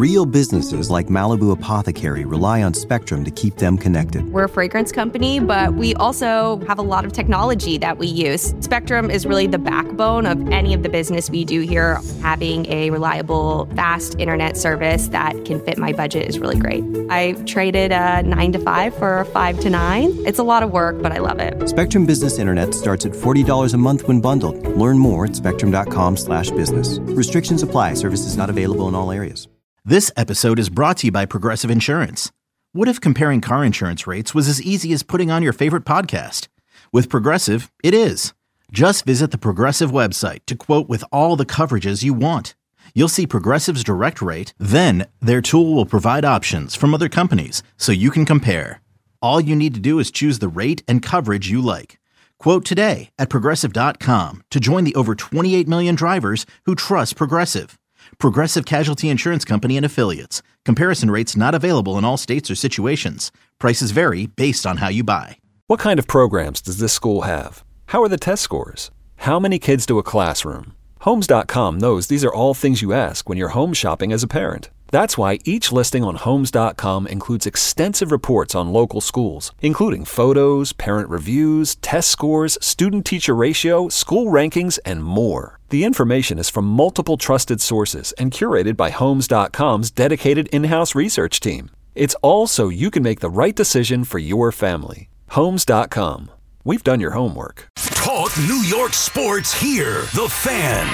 Real businesses like Malibu Apothecary rely on Spectrum to keep them connected. We're a fragrance company, but we also have a lot of technology that we use. Spectrum is really the backbone of any of the business we do here. Having a reliable, fast internet service that can fit my budget is really great. I traded a 9 to 5 for a 5 to 9. It's a lot of work, but I love it. Spectrum Business Internet starts at $40 a month when bundled. Learn more at spectrum.com/business. Restrictions apply. Services not available in all areas. This episode is brought to you by Progressive Insurance. What if comparing car insurance rates was as easy as putting on your favorite podcast? With Progressive, it is. Just visit the Progressive website to quote with all the coverages you want. You'll see Progressive's direct rate, then their tool will provide options from other companies so you can compare. All you need to do is choose the rate and coverage you like. Quote today at Progressive.com to join the over 28 million drivers who trust Progressive. Progressive Casualty Insurance Company and Affiliates. Comparison rates not available in all states or situations. Prices vary based on how you buy. What kind of programs does this school have? How are the test scores? How many kids do a classroom? Homes.com knows these are all things you ask when you're home shopping as a parent. That's why each listing on Homes.com includes extensive reports on local schools, including photos, parent reviews, test scores, student-teacher ratio, school rankings, and more. The information is from multiple trusted sources and curated by Homes.com's dedicated in-house research team. It's all so you can make the right decision for your family. Homes.com. We've done your homework. Talk New York sports here. The Fan.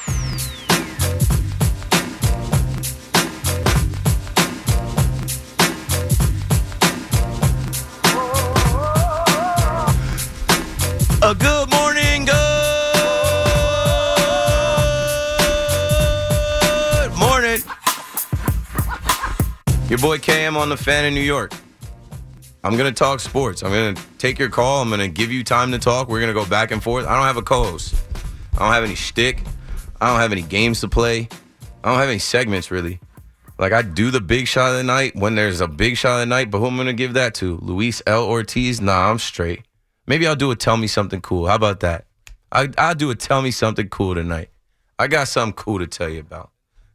Good morning, good morning. Your boy KM on The Fan in New York. I'm going to talk sports. I'm going to take your call. I'm going to give you time to talk. We're going to go back and forth. I don't have a co-host. I don't have any shtick. I don't have any games to play. I don't have any segments, really. Like, I do the big shot of the night when there's a big shot of the night, but who am I going to give that to? Luis L. Ortiz? Nah, I'm straight. Maybe I'll do a Tell Me Something Cool. How about that? I'll do a Tell Me Something Cool tonight. I got something cool to tell you about.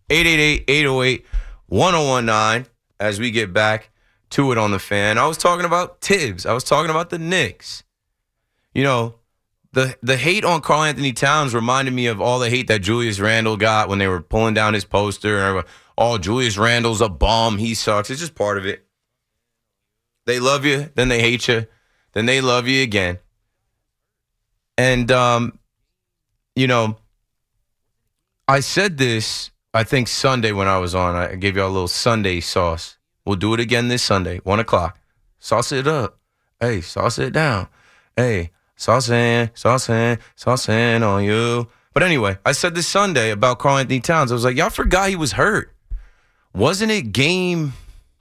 888-808-1019 as we get back to it on The Fan. I was talking about Tibbs. I was talking about the Knicks. You know, the hate on Karl Anthony Towns reminded me of all the hate that Julius Randle got when they were pulling down his poster. Oh, Julius Randle's a bum. He sucks. It's just part of it. They love you, then they hate you. Then they love you again. And, you know, I said this, I think, Sunday when I was on. I gave you a little Sunday sauce. We'll do it again this Sunday, 1 o'clock. Sauce it up. Hey, sauce it down. Hey, sauce in on you. But anyway, I said this Sunday about Karl Anthony Towns. I was like, y'all forgot he was hurt. Wasn't it game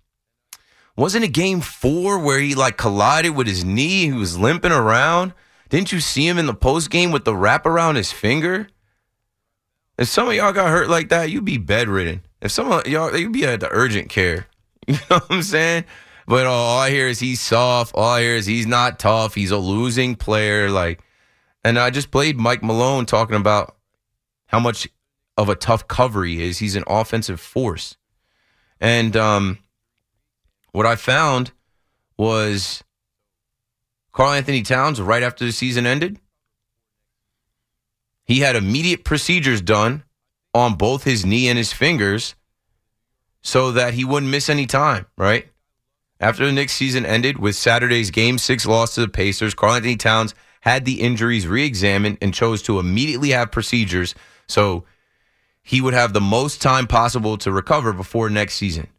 4 where he like collided with his knee? He was limping around. Didn't you see him in the post game with the wrap around his finger? If some of y'all got hurt like that, you'd be bedridden. If some of y'all, you'd be at the urgent care. You know what I'm saying? But all I hear is he's soft. All I hear is he's not tough. He's a losing player. Like, and I just played Mike Malone talking about how much of a tough cover he is. He's an offensive force. And what I found was Karl Anthony Towns, right after the season ended, he had immediate procedures done on both his knee and his fingers so that he wouldn't miss any time, right? After the Knicks season ended with Saturday's Game 6 loss to the Pacers, Karl Anthony Towns had the injuries re-examined and chose to immediately have procedures so he would have the most time possible to recover before next season.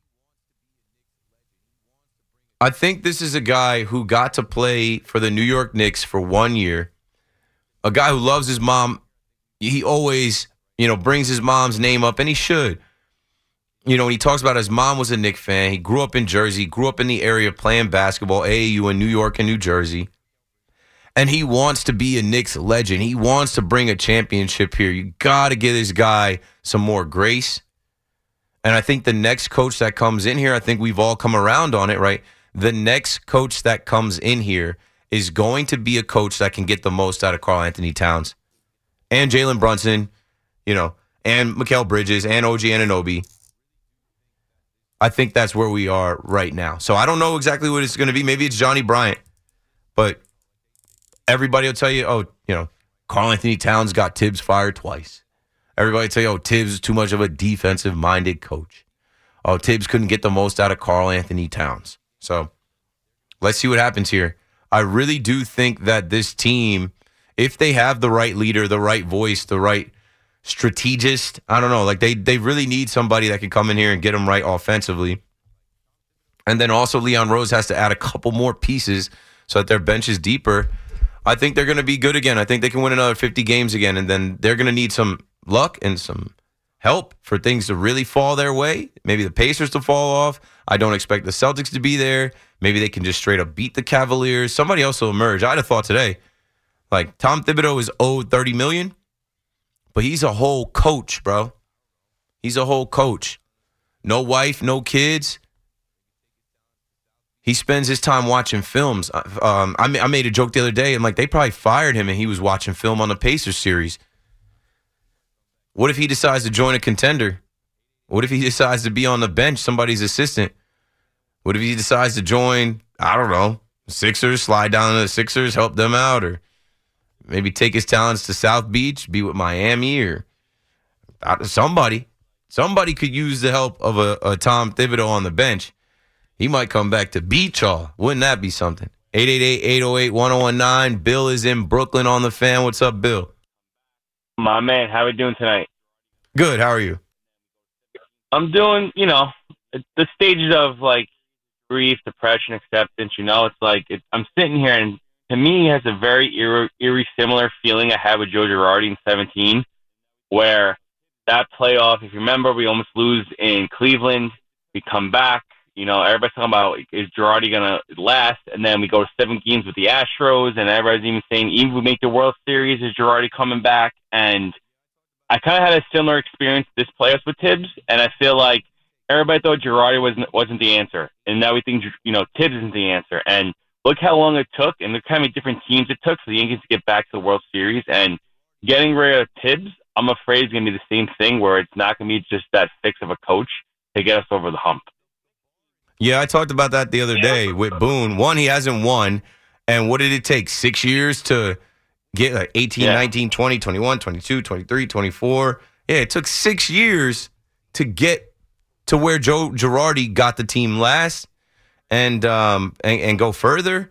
I think this is a guy who got to play for the New York Knicks for 1 year, a guy who loves his mom. He always, brings his mom's name up, and he should. When he talks about his mom was a Knicks fan, he grew up in Jersey, grew up in the area playing basketball, AAU in New York and New Jersey, and he wants to be a Knicks legend. He wants to bring a championship here. You got to give this guy some more grace. And I think the next coach that comes in here, I think we've all come around on it, right? The next coach that comes in here is going to be a coach that can get the most out of Karl Anthony Towns and Jalen Brunson, and Mikal Bridges and OG Anunoby. I think that's where we are right now. So I don't know exactly what it's going to be. Maybe it's Johnny Bryant, but everybody will tell you, Karl Anthony Towns got Tibbs fired twice. Everybody will tell you, Tibbs is too much of a defensive-minded coach. Tibbs couldn't get the most out of Karl Anthony Towns. So let's see what happens here. I really do think that this team, if they have the right leader, the right voice, the right strategist, I don't know, like they really need somebody that can come in here and get them right offensively. And then also Leon Rose has to add a couple more pieces so that their bench is deeper. I think they're going to be good again. I think they can win another 50 games again, and then they're going to need some luck and some help for things to really fall their way. Maybe the Pacers to fall off. I don't expect the Celtics to be there. Maybe they can just straight up beat the Cavaliers. Somebody else will emerge. I'd have thought today, like Tom Thibodeau is owed $30 million, but he's a whole coach, bro. He's a whole coach. No wife, no kids. He spends his time watching films. I made a joke the other day. I'm like, they probably fired him and he was watching film on the Pacers series. What if he decides to join a contender? What if he decides to be on the bench, somebody's assistant? What if he decides to join, I don't know, Sixers, slide down to the Sixers, help them out, or maybe take his talents to South Beach, be with Miami, or somebody. Somebody could use the help of a Tom Thibodeau on the bench. He might come back to beat y'all. Wouldn't that be something? 888-808-1019. Bill is in Brooklyn on the Fan. What's up, Bill? My man, how are we doing tonight? Good. How are you? I'm doing, the stages of, like, grief, depression, acceptance. It's like I'm sitting here, and to me, it has a very eerie similar feeling I had with Joe Girardi in 2017, where that playoff, if you remember, we almost lose in Cleveland. We come back. Everybody's talking about, is Girardi going to last? And then we go to 7 games with the Astros, and everybody's even saying, even if we make the World Series, is Girardi coming back? And I kind of had a similar experience this playoffs with Tibbs, and I feel like everybody thought Girardi wasn't the answer. And now we think, Tibbs isn't the answer. And look how long it took, and look how many different teams it took for the Yankees to get back to the World Series. And getting rid of Tibbs, I'm afraid it's going to be the same thing, where it's not going to be just that fix of a coach to get us over the hump. Yeah, I talked about that the other day with Boone. One, he hasn't won. And what did it take? 6 years to get like 18, 19, 20, 21, 22, 23, 24. Yeah, it took 6 years to get to where Joe Girardi got the team last and go further.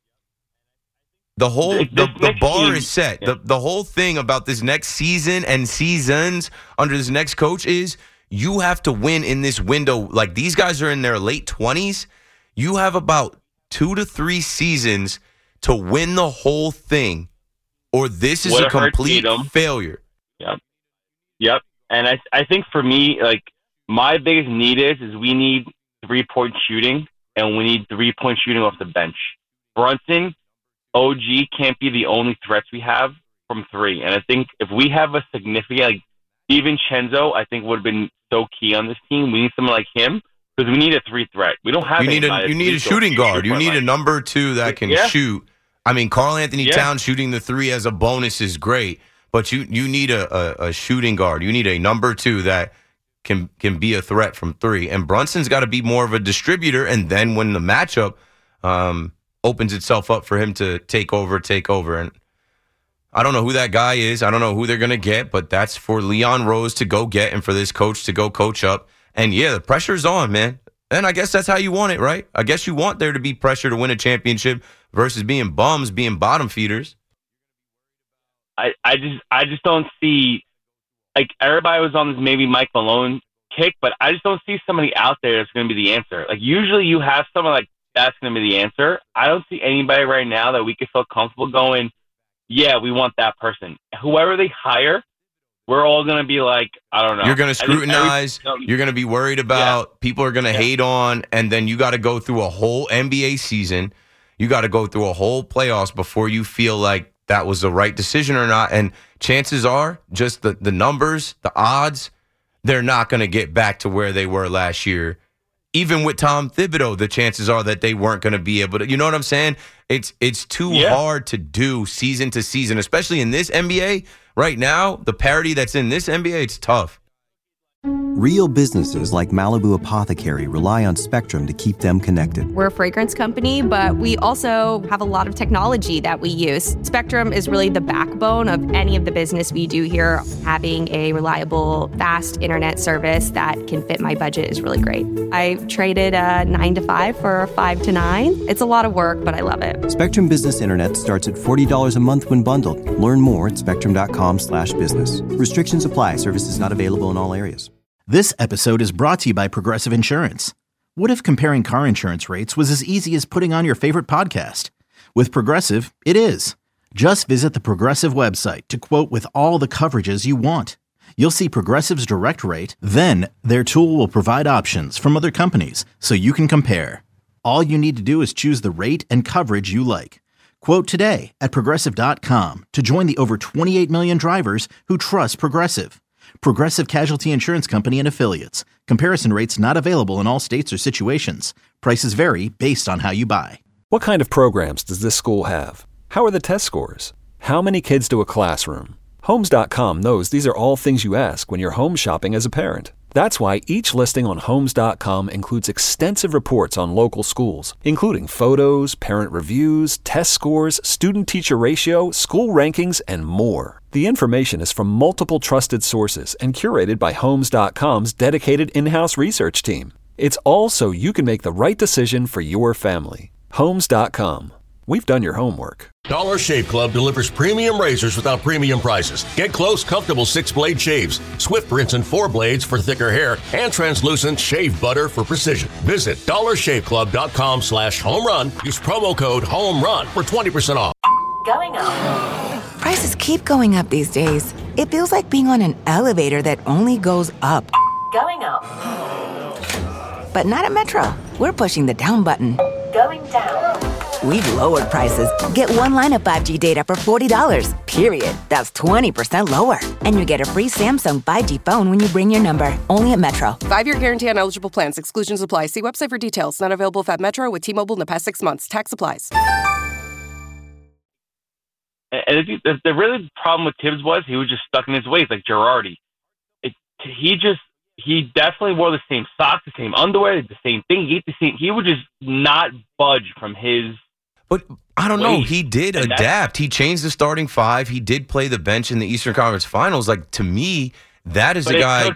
The bar is set. Yeah. The whole thing about this next season and seasons under this next coach is you have to win in this window. Like, these guys are in their late 20s. You have about 2 to 3 seasons to win the whole thing, or this is a complete failure. Yep. And I think for me, like, my biggest need is we need 3-point shooting, and we need 3-point shooting off the bench. Brunson, OG can't be the only threats we have from 3. And I think if we have a significant, like, DiVincenzo, I think would have been so key on this team. We need someone like him because we need a 3 threat. We don't have. You need a shooting guard. You need a number 2 that can shoot. I mean, Karl Anthony Towns shooting the 3 as a bonus is great, but you need a shooting guard. You need a number 2 that can be a threat from 3. And Brunson's got to be more of a distributor. And then when the matchup opens itself up for him to take over. And I don't know who that guy is. I don't know who they're going to get, but that's for Leon Rose to go get and for this coach to go coach up. And, yeah, the pressure's on, man. And I guess that's how you want it, right? I guess you want there to be pressure to win a championship versus being bums, being bottom feeders. I just don't see, like, everybody was on this maybe Mike Malone kick, but I just don't see somebody out there that's going to be the answer. Like, usually you have someone like that's going to be the answer. I don't see anybody right now that we could feel comfortable going, yeah, we want that person. Whoever they hire, we're all going to be like, I don't know. You're going to scrutinize. You're going to be worried about. People are going to hate on. And then you got to go through a whole NBA season. You got to go through a whole playoffs before you feel like that was the right decision or not. And chances are, just the numbers, the odds, they're not going to get back to where they were last year. Even with Tom Thibodeau, the chances are that they weren't going to be able to. You know what I'm saying? It's too hard to do season to season, especially in this NBA right now. The parity that's in this NBA, it's tough. Real businesses like Malibu Apothecary rely on Spectrum to keep them connected. We're a fragrance company, but we also have a lot of technology that we use. Spectrum is really the backbone of any of the business we do here. Having a reliable, fast internet service that can fit my budget is really great. I traded a 9 to 5 for a 5 to 9. It's a lot of work, but I love it. Spectrum Business Internet starts at $40 a month when bundled. Learn more at spectrum.com/business. Restrictions apply. Services not available in all areas. This episode is brought to you by Progressive Insurance. What if comparing car insurance rates was as easy as putting on your favorite podcast? With Progressive, it is. Just visit the Progressive website to quote with all the coverages you want. You'll see Progressive's direct rate, then their tool will provide options from other companies so you can compare. All you need to do is choose the rate and coverage you like. Quote today at Progressive.com to join the over 28 million drivers who trust Progressive. Progressive Casualty Insurance Company and Affiliates. Comparison rates not available in all states or situations. Prices vary based on how you buy. What kind of programs does this school have? How are the test scores? How many kids do a classroom? Homes.com knows these are all things you ask when you're home shopping as a parent. That's why each listing on Homes.com includes extensive reports on local schools, including photos, parent reviews, test scores, student-teacher ratio, school rankings, and more. The information is from multiple trusted sources and curated by Homes.com's dedicated in-house research team. It's all so you can make the right decision for your family. Homes.com. We've done your homework. Dollar Shave Club delivers premium razors without premium prices. Get close, comfortable 6-blade shaves, swift rinse and 4 blades for thicker hair, and translucent shave butter for precision. Visit dollarshaveclub.com/homerun. Use promo code HOMERUN for 20% off. Going up. Prices keep going up these days. It feels like being on an elevator that only goes up. Going up. But not at Metro. We're pushing the down button. Going down. We've lowered prices. Get one line of 5G data for $40, period. That's 20% lower. And you get a free Samsung 5G phone when you bring your number. Only at Metro. 5-year guarantee on eligible plans. Exclusions apply. See website for details. Not available at Metro with T-Mobile in the past 6 months. Tax applies. And the really problem with Tibbs was he was just stuck in his ways, like Girardi. He definitely wore the same socks, the same underwear, the same thing. He ate the same. He would just not budge from his. But I don't know. He did adapt. He changed the starting 5. He did play the bench in the Eastern Conference Finals. Like, to me, that is a guy.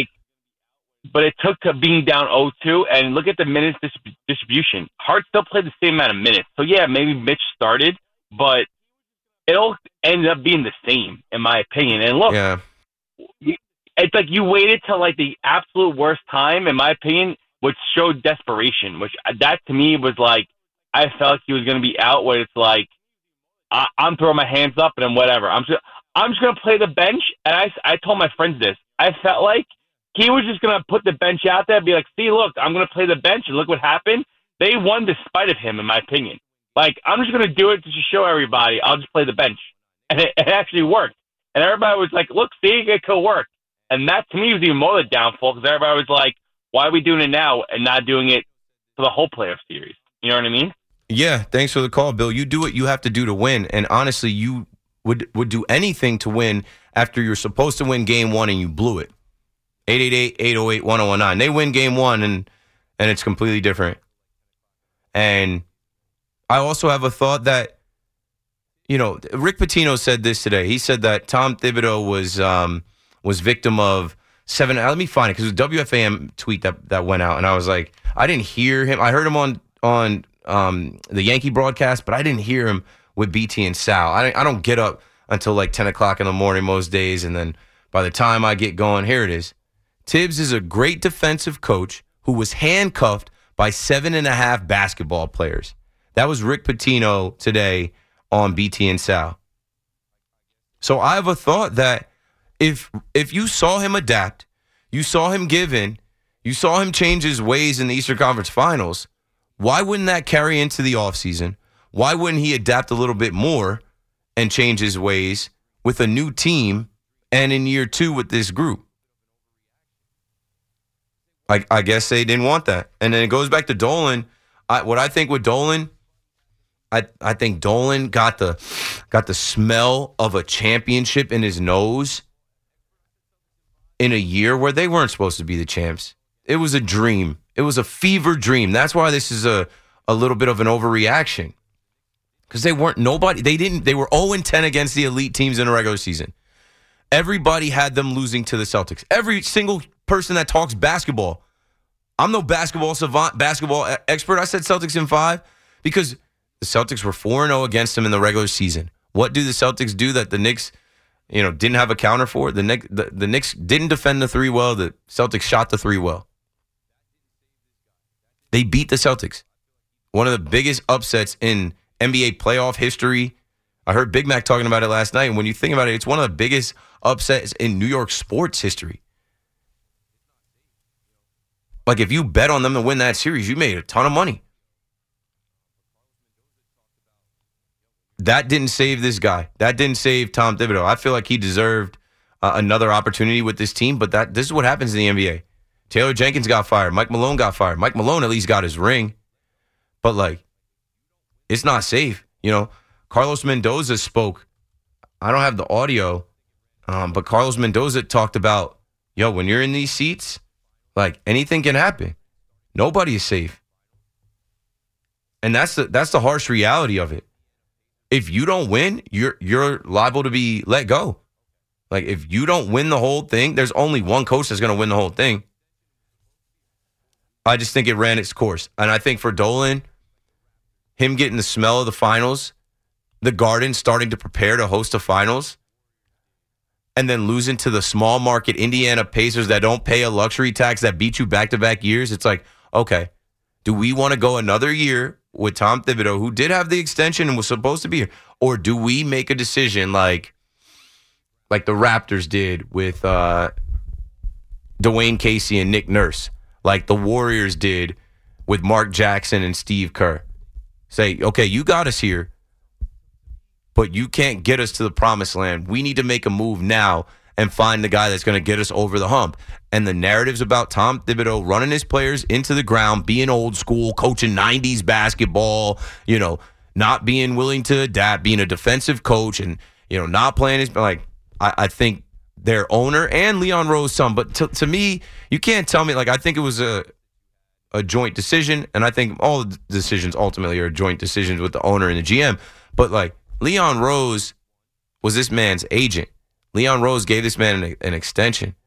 But it took being down 0-2, and look at the minutes distribution. Hart still played the same amount of minutes. So, yeah, maybe Mitch started, but it'll end up being the same, in my opinion. And look, it's like you waited till like the absolute worst time, in my opinion, which showed desperation, which that to me was like, I felt like he was going to be out, where it's like, I'm throwing my hands up and then whatever. I'm just going to play the bench. And I told my friends this. I felt like he was just going to put the bench out there and be like, see, look, I'm going to play the bench, and look what happened. They won despite of him, in my opinion. Like, I'm just going to do it to just show everybody I'll just play the bench. And it actually worked. And everybody was like, look, see, it could work. And that, to me, was even more the downfall, because everybody was like, why are we doing it now and not doing it for the whole playoff series? You know what I mean? Yeah, thanks for the call, Bill. You do what you have to do to win. And honestly, you would do anything to win after you're supposed to win game 1 and you blew it. 888-808-1019. They win game 1 and it's completely different. And I also have a thought that, you know, Rick Pitino said this today. He said that Tom Thibodeau was victim of 7. Let me find it, because it was a WFAN tweet that went out, and I was like, I didn't hear him. I heard him on the Yankee broadcast, but I didn't hear him with BT and Sal. I don't get up until like 10 o'clock in the morning most days, and then by the time I get going, here it is. Tibbs is a great defensive coach who was handcuffed by 7.5 basketball players. That was Rick Pitino today on BT and Sal. So I have a thought that if you saw him adapt, you saw him give in, you saw him change his ways in the Eastern Conference Finals, why wouldn't that carry into the offseason? Why wouldn't he adapt a little bit more and change his ways with a new team and in year 2 with this group? I guess they didn't want that. And then it goes back to Dolan. What I think with Dolan, I think Dolan got the smell of a championship in his nose. in a year where they weren't supposed to be the champs. It was a dream. It was a fever dream. That's why this is a little bit of an overreaction. Because they were 0-10 against the elite teams in the regular season. Everybody had them losing to the Celtics. Every single person that talks basketball. I'm no basketball savant, basketball expert. I said Celtics in 5 because the Celtics were 4-0 against them in the regular season. What do the Celtics do that the Knicks, didn't have a counter for? The Knicks didn't defend the 3 well. The Celtics shot the 3 well. They beat the Celtics. One of the biggest upsets in NBA playoff history. I heard Big Mac talking about it last night. And when you think about it, it's one of the biggest upsets in New York sports history. Like, if you bet on them to win that series, you made a ton of money. That didn't save this guy. That didn't save Tom Thibodeau. I feel like he deserved another opportunity with this team, but this is what happens in the NBA. Taylor Jenkins got fired. Mike Malone got fired. Mike Malone at least got his ring. But, it's not safe. Carlos Mendoza spoke. I don't have the audio, but Carlos Mendoza talked about, when you're in these seats, anything can happen. Nobody is safe. And that's the harsh reality of it. If you don't win, you're liable to be let go. If you don't win the whole thing, there's only one coach that's going to win the whole thing. I just think it ran its course. And I think for Dolan, him getting the smell of the finals, the Garden starting to prepare to host the finals, and then losing to the small market Indiana Pacers that don't pay a luxury tax that beat you back-to-back years, it's okay, do we want to go another year with Tom Thibodeau, who did have the extension and was supposed to be here, or do we make a decision like the Raptors did with Dwayne Casey and Nick Nurse, like the Warriors did with Mark Jackson and Steve Kerr? Say, okay, you got us here, but you can't get us to the promised land. We need to make a move now and find the guy that's going to get us over the hump. And the narratives about Tom Thibodeau running his players into the ground, being old school, coaching 90s basketball, not being willing to adapt, being a defensive coach and, not playing his, I think their owner and Leon Rose some, but to me, you can't tell me, I think it was a joint decision, and I think all the decisions ultimately are joint decisions with the owner and the GM, but Leon Rose was this man's agent. Leon Rose gave this man an extension.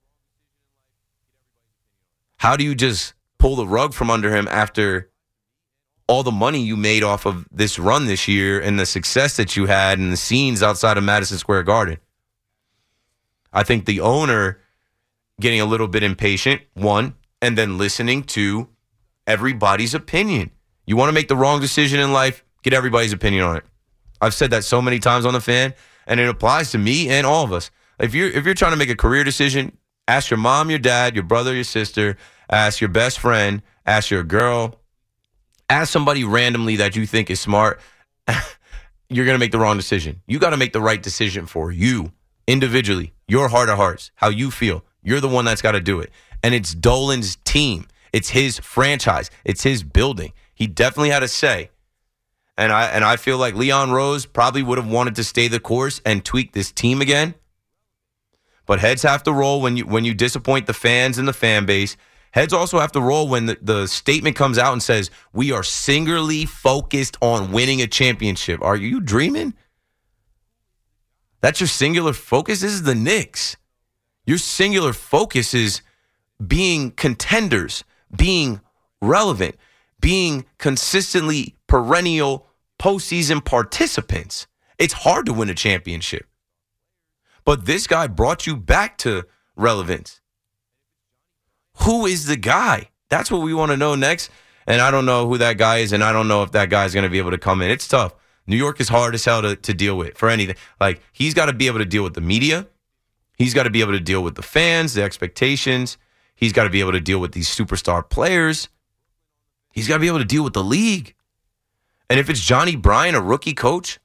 How do you just pull the rug from under him after all the money you made off of this run this year and the success that you had and the scenes outside of Madison Square Garden? I think the owner getting a little bit impatient, one, and then listening to everybody's opinion. You want to make the wrong decision in life, get everybody's opinion on it. I've said that so many times on The Fan, and it applies to me and all of us. If you're trying to make a career decision, ask your mom, your dad, your brother, your sister, ask your best friend, ask your girl, ask somebody randomly that you think is smart. You're going to make the wrong decision. You got to make the right decision for you individually, your heart of hearts, how you feel. You're the one that's got to do it. And it's Dolan's team. It's his franchise. It's his building. He definitely had a say. And I feel like Leon Rose probably would have wanted to stay the course and tweak this team again. But heads have to roll when you disappoint the fans and the fan base. Heads also have to roll when the statement comes out and says, we are singularly focused on winning a championship. Are you dreaming? That's your singular focus? This is the Knicks. Your singular focus is being contenders, being relevant, being consistently perennial postseason participants. It's hard to win a championship. But this guy brought you back to relevance. Who is the guy? That's what we want to know next. And I don't know who that guy is, and I don't know if that guy is going to be able to come in. It's tough. New York is hard as hell to deal with for anything. He's got to be able to deal with the media. He's got to be able to deal with the fans, the expectations. He's got to be able to deal with these superstar players. He's got to be able to deal with the league. And if it's Johnny Bryan, a rookie coach,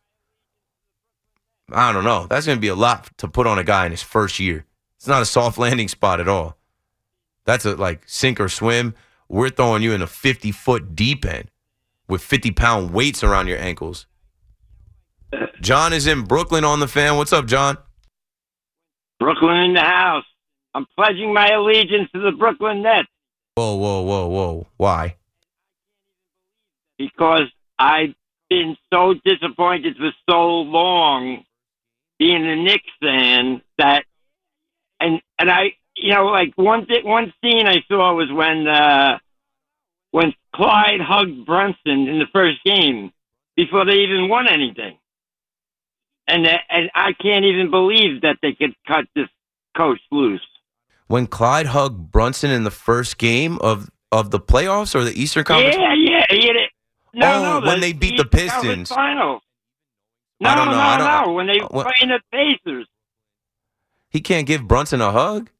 I don't know. That's going to be a lot to put on a guy in his first year. It's not a soft landing spot at all. That's a sink or swim. We're throwing you in a 50-foot deep end with 50-pound weights around your ankles. John is in Brooklyn on The Fan. What's up, John? Brooklyn in the house. I'm pledging my allegiance to the Brooklyn Nets. Whoa. Why? Because I've been so disappointed for so long being a Knicks fan that, and I, like one scene I saw was when Clyde hugged Brunson in the first game before they even won anything. And I can't even believe that they could cut this coach loose. When Clyde hugged Brunson in the first game of the playoffs or the Eastern Conference? Yeah. When they beat the Pistons. Finals. I don't know. No. When they were playing the Pacers. He can't give Brunson a hug?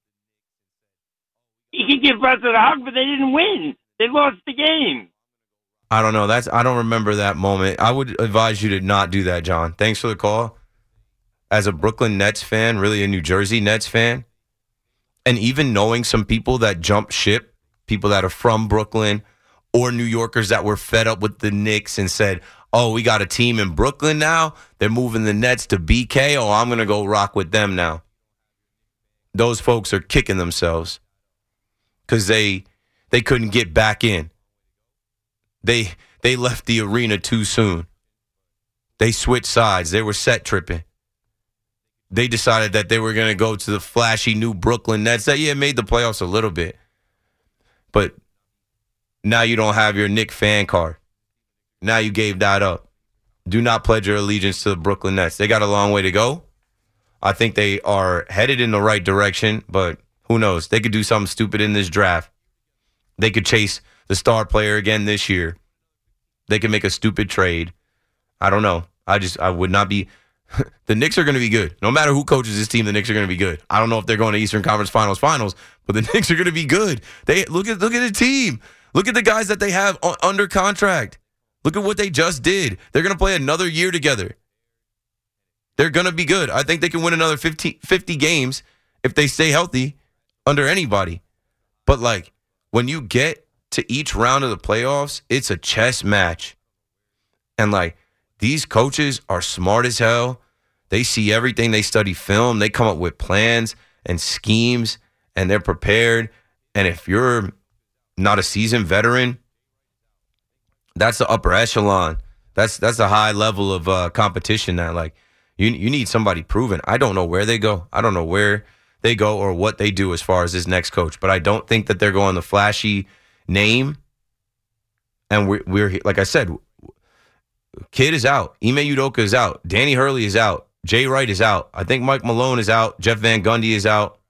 He could give Brunson a hug, but they didn't win. They lost the game. I don't know. I don't remember that moment. I would advise you to not do that, John. Thanks for the call. As a Brooklyn Nets fan, really a New Jersey Nets fan, and even knowing some people that jumped ship, people that are from Brooklyn or New Yorkers that were fed up with the Knicks and said, oh, we got a team in Brooklyn now. They're moving the Nets to BK. Oh, I'm going to go rock with them now. Those folks are kicking themselves because they couldn't get back in. They left the arena too soon. They switched sides. They were set tripping. They decided that they were going to go to the flashy new Brooklyn Nets that, made the playoffs a little bit. But now you don't have your Knick fan card. Now you gave that up. Do not pledge your allegiance to the Brooklyn Nets. They got a long way to go. I think they are headed in the right direction, but who knows? They could do something stupid in this draft. They could chase the star player again this year. They could make a stupid trade. I don't know. I would not be... The Knicks are going to be good. No matter who coaches this team, the Knicks are going to be good. I don't know if they're going to Eastern Conference Finals, but the Knicks are going to be good. They look at the team. Look at the guys that they have under contract. Look at what they just did. They're going to play another year together. They're going to be good. I think they can win another 50 games if they stay healthy under anybody. But, when you get to each round of the playoffs, it's a chess match. And, these coaches are smart as hell. They see everything. They study film. They come up with plans and schemes, and they're prepared. And if you're not a seasoned veteran, that's the upper echelon. That's a high level of competition that, you need somebody proven. I don't know where they go. I don't know where they go or what they do as far as this next coach. But I don't think that they're going the flashy name. And we're like I said, Kidd is out. Ime Udoka is out. Danny Hurley is out. Jay Wright is out. I think Mike Malone is out. Jeff Van Gundy is out.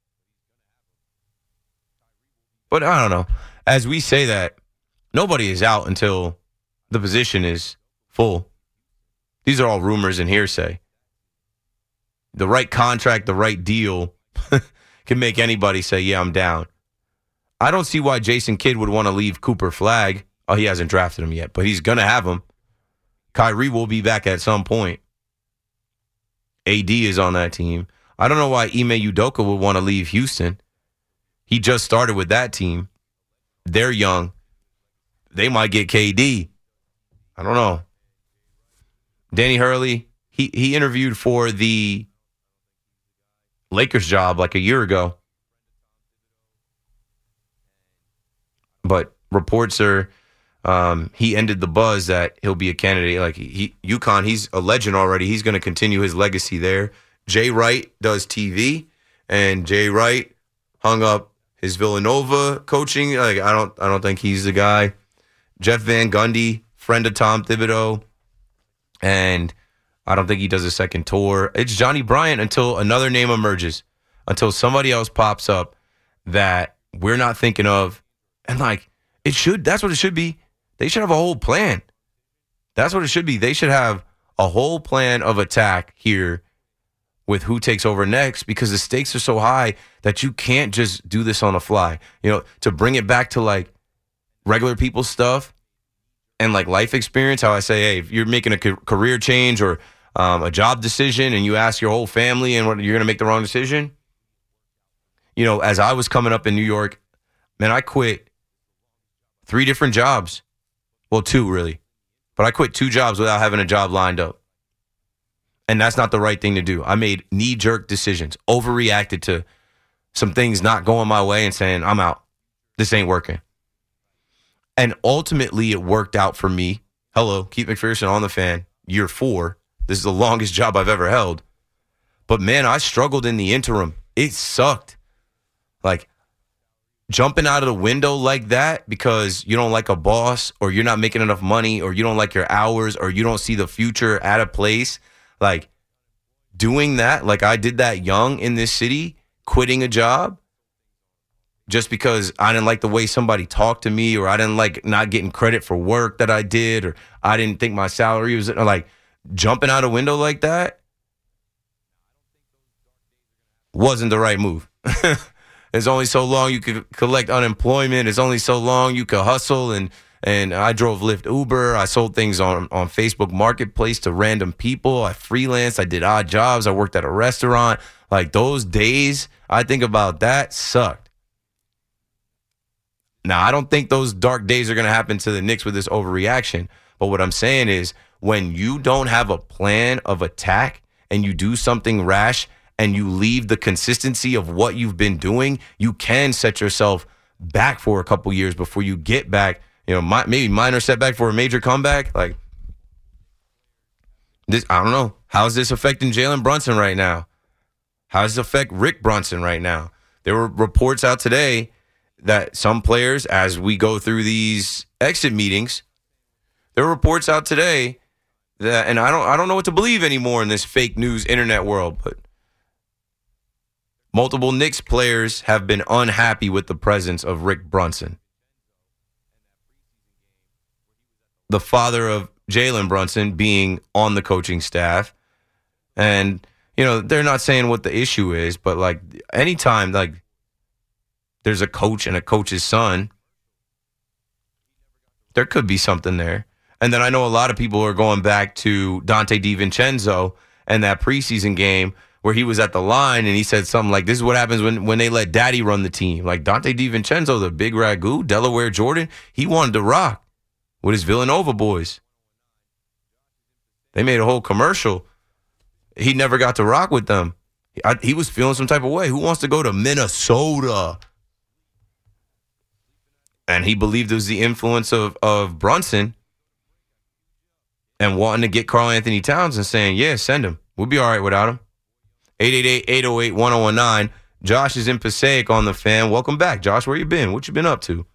But I don't know. As we say that, nobody is out until the position is full. These are all rumors and hearsay. The right contract, the right deal can make anybody say, yeah, I'm down. I don't see why Jason Kidd would want to leave Cooper Flagg. Oh, he hasn't drafted him yet, but he's going to have him. Kyrie will be back at some point. AD is on that team. I don't know why Ime Udoka would want to leave Houston. He just started with that team. They're young. They might get KD. I don't know. Danny Hurley, he interviewed for the Lakers job a year ago. But reports are he ended the buzz that he'll be a candidate. UConn, he's a legend already. He's going to continue his legacy there. Jay Wright does TV, and Jay Wright hung up his Villanova coaching. I don't think he's the guy. Jeff Van Gundy, friend of Tom Thibodeau, and I don't think he does a second tour. It's Johnny Bryant until another name emerges, until somebody else pops up that we're not thinking of, and that's what it should be. They should have a whole plan. That's what it should be. They should have a whole plan of attack here with who takes over next, because the stakes are so high that you can't just do this on the fly. To bring it back to regular people stuff and life experience, how I say, hey, if you're making a career change or a job decision and you ask your whole family and you're going to make the wrong decision. As I was coming up in New York, man, I quit 3 different jobs. Well, 2 really. But I quit 2 jobs without having a job lined up. And that's not the right thing to do. I made knee-jerk decisions, overreacted to some things not going my way and saying, I'm out. This ain't working. And ultimately, it worked out for me. Hello, Keith McPherson on the Fan, year 4. This is the longest job I've ever held. But, man, I struggled in the interim. It sucked. Like, jumping out of the window like that because you don't like a boss or you're not making enough money or you don't like your hours or you don't see the future at a place, like, doing that, like I did that young in this city, quitting a job just because I didn't like the way somebody talked to me or I didn't like not getting credit for work that I did or I didn't think my salary was, like, jumping out a window like that wasn't the right move. It's only so long you could collect unemployment. It's only so long you could hustle. And I drove Lyft Uber. I sold things on Facebook Marketplace to random people. I freelanced. I did odd jobs. I worked at a restaurant. Like, those days, I think about that, sucked. Now, I don't think those dark days are going to happen to the Knicks with this overreaction. But what I'm saying is when you don't have a plan of attack and you do something rash, and you leave the consistency of what you've been doing, you can set yourself back for a couple years before you get back, maybe minor setback for a major comeback. Like, this, I don't know. How's this affecting Jalen Brunson right now? How does it affect Rick Brunson right now? There were reports out today that some players, as we go through these exit meetings, there were reports out today that, and I don't know what to believe anymore in this fake news internet world, but multiple Knicks players have been unhappy with the presence of Rick Brunson, the father of Jalen Brunson, being on the coaching staff. And, they're not saying what the issue is, but, like, anytime, like, there's a coach and a coach's son, there could be something there. And then I know a lot of people are going back to Dante DiVincenzo and that preseason game where he was at the line and he said something like, this is what happens when they let daddy run the team. Like, Dante DiVincenzo, the big ragu, Delaware Jordan, he wanted to rock with his Villanova boys. They made a whole commercial. He never got to rock with them. He was feeling some type of way. Who wants to go to Minnesota? And he believed it was the influence of Brunson and wanting to get Karl Anthony Towns and saying, yeah, send him. We'll be all right without him. 888-808-1019. Josh is in Passaic on the Fan. Welcome back, Josh. Where you been? What you been up to?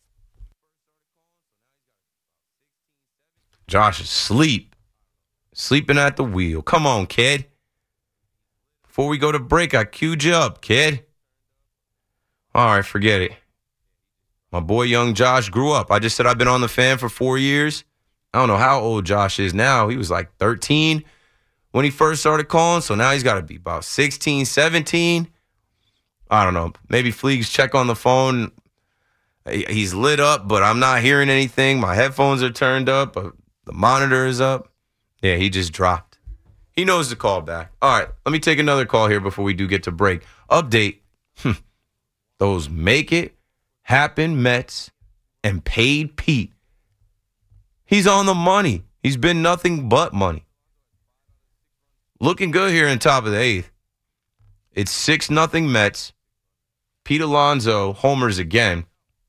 Josh is asleep. Sleeping at the wheel. Come on, kid. Before we go to break, I queued you up, kid. All right, forget it. My boy, young Josh, grew up. I just said I've been on the Fan for 4 years. I don't know how old Josh is now. He was like 13 when he first started calling, so now he's got to be about 16, 17. I don't know. Maybe Fleegs check on the phone. He's lit up, but I'm not hearing anything. My headphones are turned up. The monitor is up. Yeah, he just dropped. He knows to call back. All right, let me take another call here before we do get to break. Update. Those make it happen Mets and paid Pete. He's on the money. He's been nothing but money. Looking good here in top of the 8th. It's 6-0 Mets. Pete Alonso homers again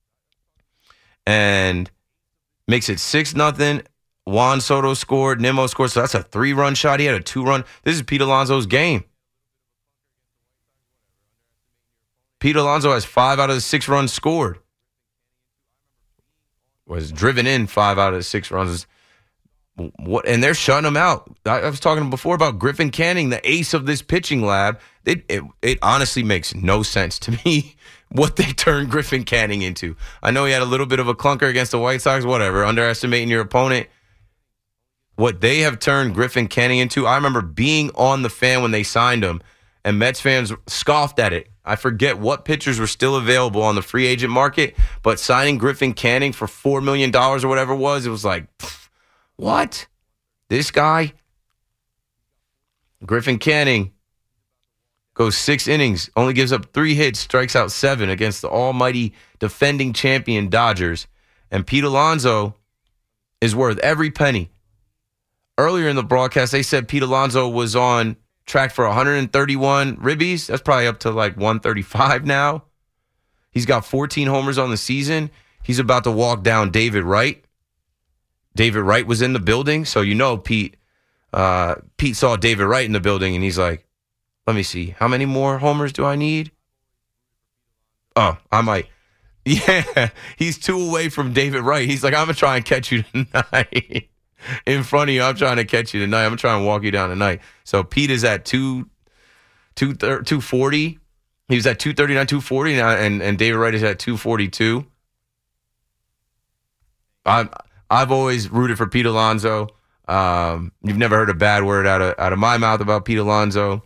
and makes it 6-0. Juan Soto scored. Nimmo scored. So that's a 3-run shot. He had a 2-run. This is Pete Alonso's game. Pete Alonso has 5 out of the 6 runs scored. Was driven in 5 out of the 6 runs. What? And they're shutting him out. I was talking before about Griffin Canning, the ace of this pitching lab. It honestly makes no sense to me what they turned Griffin Canning into. I know he had a little bit of a clunker against the White Sox, whatever, underestimating your opponent. What they have turned Griffin Canning into, I remember being on the Fan when they signed him, and Mets fans scoffed at it. I forget what pitchers were still available on the free agent market, but signing Griffin Canning for $4 million or whatever it was like, what? This guy? Griffin Canning goes 6 innings, only gives up 3 hits, strikes out 7 against the almighty defending champion Dodgers. And Pete Alonso is worth every penny. Earlier in the broadcast, they said Pete Alonso was on tracked for 131 ribbies. That's probably up to like 135 now. He's got 14 homers on the season. He's about to walk down David Wright. David Wright was in the building, so you know Pete saw David Wright in the building, and he's like, let me see, how many more homers do I need? Oh, I might. Yeah, he's 2 away from David Wright. He's like, I'm going to try and catch you tonight. In front of you, I'm trying to catch you tonight. I'm going to try and walk you down tonight. So Pete is at 240. He was at 239, 240 now, and David Wright is at 242. I've always rooted for Pete Alonso. You've never heard a bad word out of my mouth about Pete Alonso.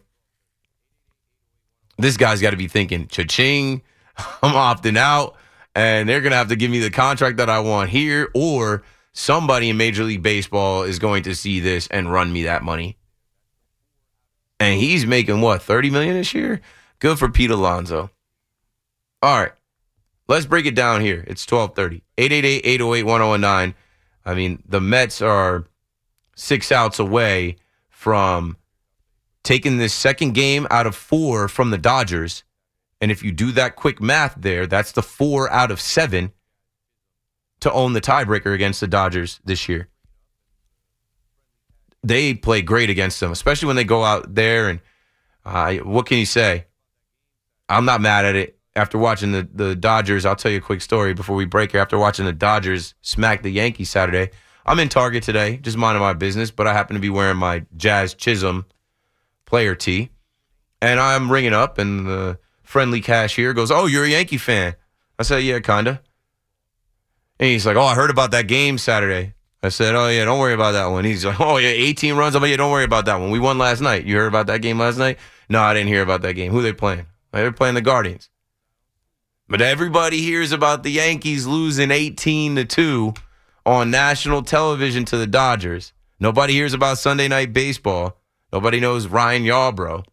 This guy's got to be thinking, cha-ching, I'm opting out, and they're going to have to give me the contract that I want here, or somebody in Major League Baseball is going to see this and run me that money. And he's making, what, $30 million this year? Good for Pete Alonso. All right, let's break it down here. It's 12:30. 888-808-1019. I mean, the Mets are 6 outs away from taking this second game out of 4 from the Dodgers. And if you do that quick math there, that's the 4 out of 7 to own the tiebreaker against the Dodgers this year. They play great against them, especially when they go out there. And what can you say? I'm not mad at it. After watching the Dodgers, I'll tell you a quick story before we break here. After watching the Dodgers smack the Yankees Saturday, I'm in Target today, just minding my business, but I happen to be wearing my Jazz Chisholm player tee. And I'm ringing up, and the friendly cashier goes, "Oh, you're a Yankee fan?" I said, "Yeah, kind of." And he's like, "Oh, I heard about that game Saturday." I said, "Oh, yeah, don't worry about that one." He's like, "Oh, yeah, 18 runs." I'm like, "Yeah, don't worry about that one. We won last night. You heard about that game last night?" "No, I didn't hear about that game." "Who are they playing?" "They're playing the Guardians." But everybody hears about the Yankees losing 18-2 on national television to the Dodgers. Nobody hears about Sunday Night Baseball. Nobody knows Ryan Yarbrough.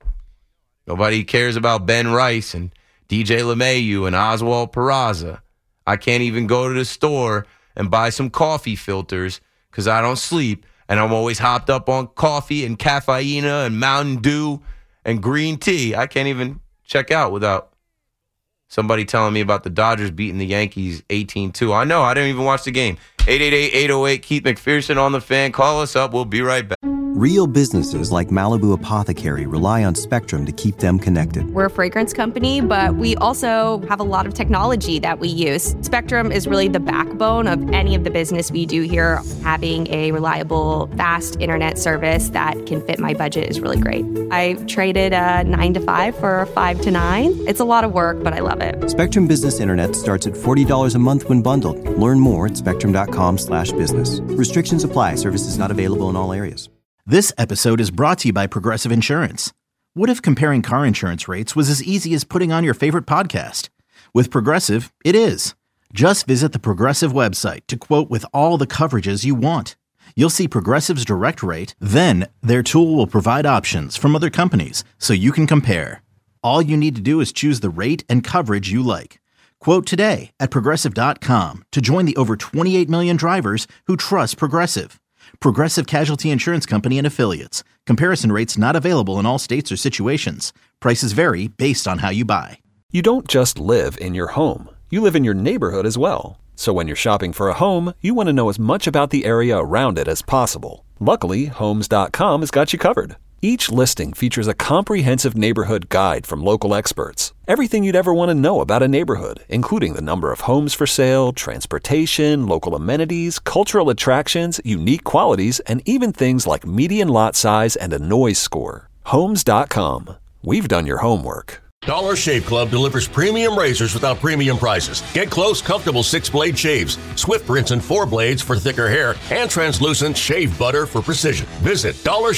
Nobody cares about Ben Rice and DJ LeMahieu and Oswald Peraza. I can't even go to the store and buy some coffee filters because I don't sleep, and I'm always hopped up on coffee and caffeina and Mountain Dew and green tea. I can't even check out without somebody telling me about the Dodgers beating the Yankees 18-2. I know. I didn't even watch the game. 888-808, Keith McPherson on the Fan. Call us up. We'll be right back. Real businesses like Malibu Apothecary rely on Spectrum to keep them connected. We're a fragrance company, but we also have a lot of technology that we use. Spectrum is really the backbone of any of the business we do here. Having a reliable, fast internet service that can fit my budget is really great. I traded a 9 to 5 for a 5 to 9. It's a lot of work, but I love it. Spectrum Business Internet starts at $40 a month when bundled. Learn more at spectrum.com/business. Restrictions apply. Services not available in all areas. This episode is brought to you by Progressive Insurance. What if comparing car insurance rates was as easy as putting on your favorite podcast? With Progressive, it is. Just visit the Progressive website to quote with all the coverages you want. You'll see Progressive's direct rate, then their tool will provide options from other companies so you can compare. All you need to do is choose the rate and coverage you like. Quote today at Progressive.com to join the over 28 million drivers who trust Progressive. Progressive Casualty Insurance Company and Affiliates. Comparison rates not available in all states or situations. Prices vary based on how you buy. You don't just live in your home. You live in your neighborhood as well. So when you're shopping for a home, you want to know as much about the area around it as possible. Luckily, Homes.com has got you covered. Each listing features a comprehensive neighborhood guide from local experts. Everything you'd ever want to know about a neighborhood, including the number of homes for sale, transportation, local amenities, cultural attractions, unique qualities, and even things like median lot size and a noise score. Homes.com. We've done your homework. Dollar Shave Club delivers premium razors without premium prices. Get close, comfortable 6-blade shaves, Swift rinse and 4 blades for thicker hair, and translucent shave butter for precision. Visit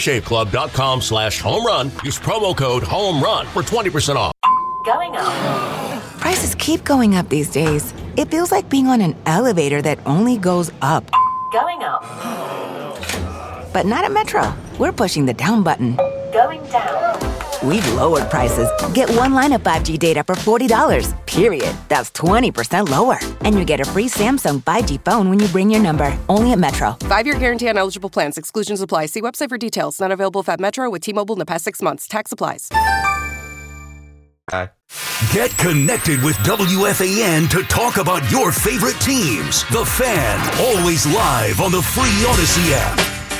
dollarshaveclub.com/homerun. Use promo code HOMERUN for 20% off. Going up. Prices keep going up these days. It feels like being on an elevator that only goes up. Going up. But not at Metro. We're pushing the down button. Going down. we've lowered prices. Get one line of 5G data for $40, period. That's 20% lower. And you get a free Samsung 5G phone when you bring your number. Only at Metro. 5-year guarantee on eligible plans. Exclusions apply. See website for details. Not available if at Metro with T-Mobile in the past 6 months. Tax applies. Get connected with WFAN to talk about your favorite teams. The Fan, always live on the free Odyssey app.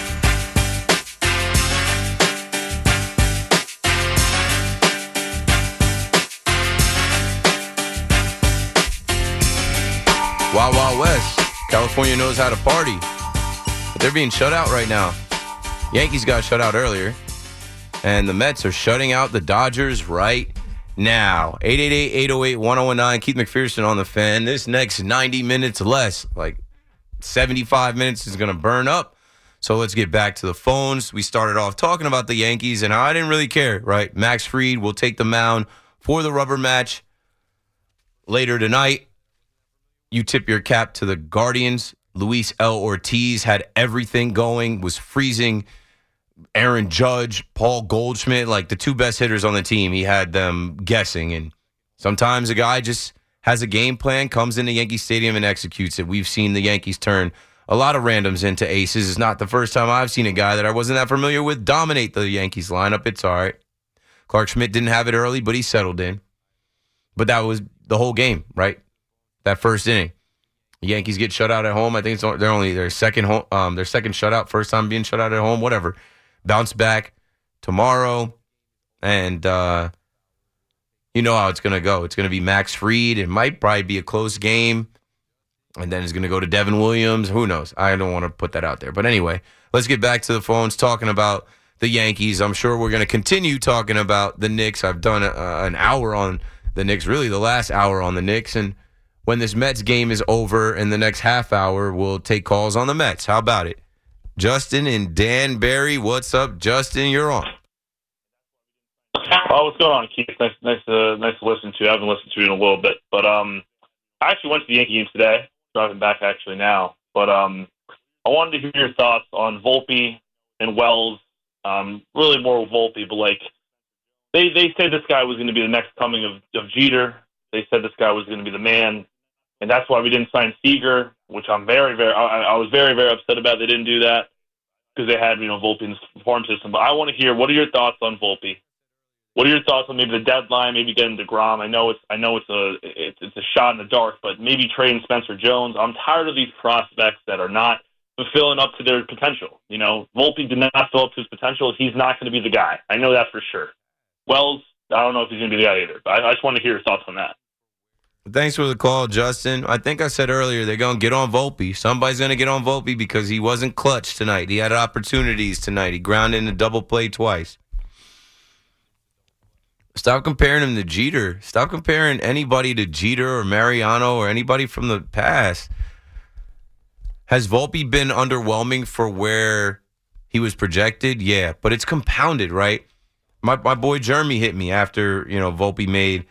Wild Wild West. California knows how to party, but they're being shut out right now. Yankees got shut out earlier, and the Mets are shutting out the Dodgers right now. 888-808-1019. Keith McPherson on the Fan. This next 90 minutes less, like 75 minutes, is going to burn up. So let's get back to the phones. We started off talking about the Yankees, and I didn't really care, right? Max Fried will take the mound for the rubber match later tonight. You tip your cap to the Guardians. Luis L. Ortiz had everything going, was freezing. Aaron Judge, Paul Goldschmidt, like the two best hitters on the team, he had them guessing. And sometimes a guy just has a game plan, comes into Yankee Stadium and executes it. We've seen the Yankees turn a lot of randoms into aces. It's not the first time I've seen a guy that I wasn't that familiar with dominate the Yankees lineup. It's all right. Clark Schmidt didn't have it early, but he settled in. But that was the whole game, right? That first inning. The Yankees get shut out at home. I think they're only their second shutout, first time being shut out at home, whatever. Bounce back tomorrow, and you know how it's going to go. It's going to be Max Fried. It might probably be a close game, and then it's going to go to Devin Williams. Who knows? I don't want to put that out there. But anyway, let's get back to the phones talking about the Yankees. I'm sure we're going to continue talking about the Knicks. I've done an hour on the Knicks, really the last hour on the Knicks, and when this Mets game is over in the next half hour, we'll take calls on the Mets. How about it? Justin and Danbury, what's up, Justin? You're on. Oh, what's going on, Keith? Nice to listen to. I haven't listened to you in a little bit, but I actually went to the Yankee game today. Driving back actually now, but I wanted to hear your thoughts on Volpe and Wells. Really more Volpe, but like they said this guy was going to be the next coming of Jeter. They said this guy was going to be the man. And that's why we didn't sign Seager, which I was very, very upset about. They didn't do that because they had, Volpe in the farm system. But I want to hear, what are your thoughts on Volpe? What are your thoughts on maybe the deadline, maybe getting DeGrom? I know it's a shot in the dark, but maybe trading Spencer Jones. I'm tired of these prospects that are not fulfilling up to their potential. Volpe did not fill up to his potential. He's not going to be the guy. I know that for sure. Wells, I don't know if he's going to be the guy either. But I just want to hear your thoughts on that. Thanks for the call, Justin. I think I said earlier they're going to get on Volpe. Somebody's going to get on Volpe because he wasn't clutch tonight. He had opportunities tonight. He grounded in a double play twice. Stop comparing him to Jeter. Stop comparing anybody to Jeter or Mariano or anybody from the past. Has Volpe been underwhelming for where he was projected? Yeah, but it's compounded, right? My boy Jeremy hit me after, Volpe made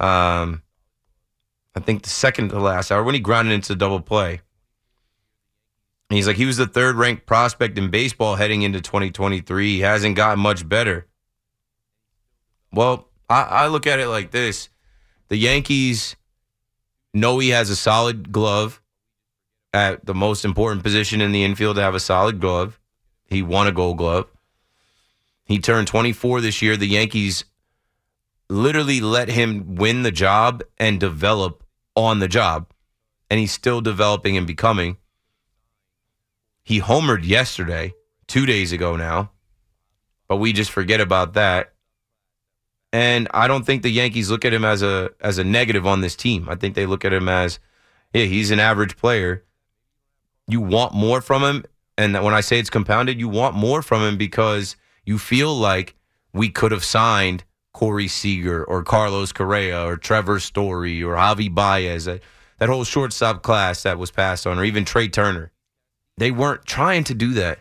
I think the second to last hour when he grounded into double play. And he's like, he was the third-ranked prospect in baseball heading into 2023. He hasn't gotten much better. Well, I look at it like this. The Yankees know he has a solid glove at the most important position in the infield to have a solid glove. He won a Gold Glove. He turned 24 this year. The Yankees literally let him win the job and develop on the job, and he's still developing and becoming. He homered yesterday, 2 days ago now, but we just forget about that. And I don't think the Yankees look at him as a negative on this team. I think they look at him as, yeah, he's an average player. You want more from him, and when I say it's compounded, you want more from him because you feel like we could have signed Corey Seager or Carlos Correa or Trevor Story or Javi Baez, that whole shortstop class that was passed on, or even Trey Turner. They weren't trying to do that.